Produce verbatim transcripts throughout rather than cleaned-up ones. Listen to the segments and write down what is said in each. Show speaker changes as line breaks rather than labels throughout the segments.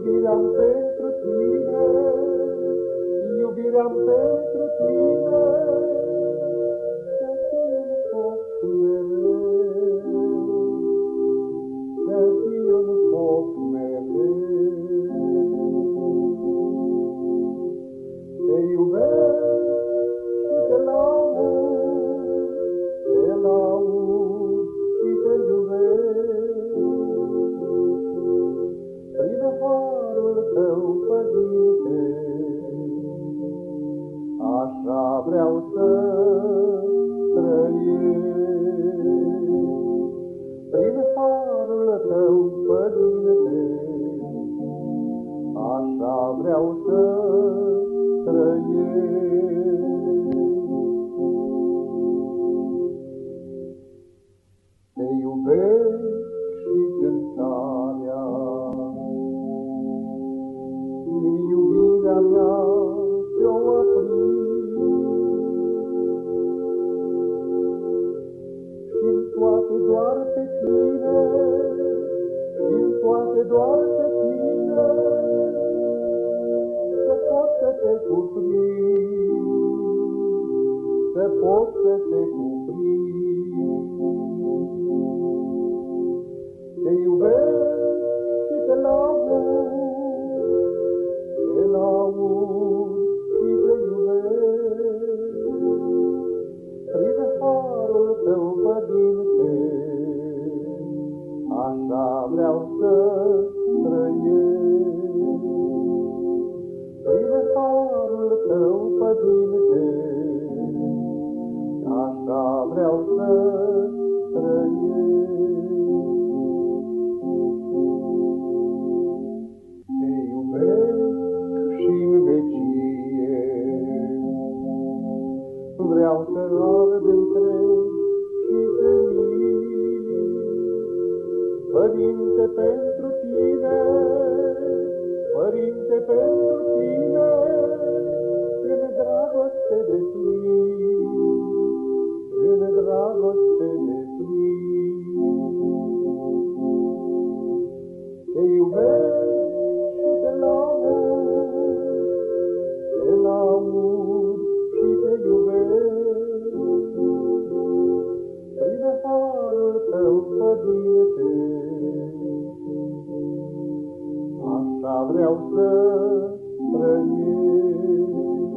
Iubirea-n pentru tine, iubirea-n pentru tine, să fie un foc mereu, să fie un foc mereu. Te iubesc și te laud, te laud și te iubesc. Prin harul tău, Părinte, așa vreau să trăiesc. Prin harul tău, Părinte, așa vreau să trăiesc. Te iubesc și cântarea, din iubirea mea ți-o aprind, și-n toate doar pe tine, și-n toate doar pe tine, să pot să te cuprind, să pot să te cuprind. Te iubesc și te laud, te laud și te iubesc. Prin harul tău, Părinte, așa vreau să trăiesc. Prin harul tău, Părinte, așa vreau să trăiesc. Te iubesc și-n vecie, vreau să ard întreg și senin. Părinte, pentru tine, Părinte, pentru tine, în dragoste de plin, în dragoste de plin. Te iubesc și te laud, te laud și te iubesc. Prin harul tău, Părinte, așa vreau să trăiesc.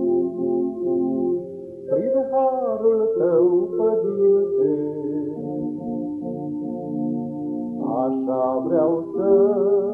Prin harul tău, Părinte, așa vreau să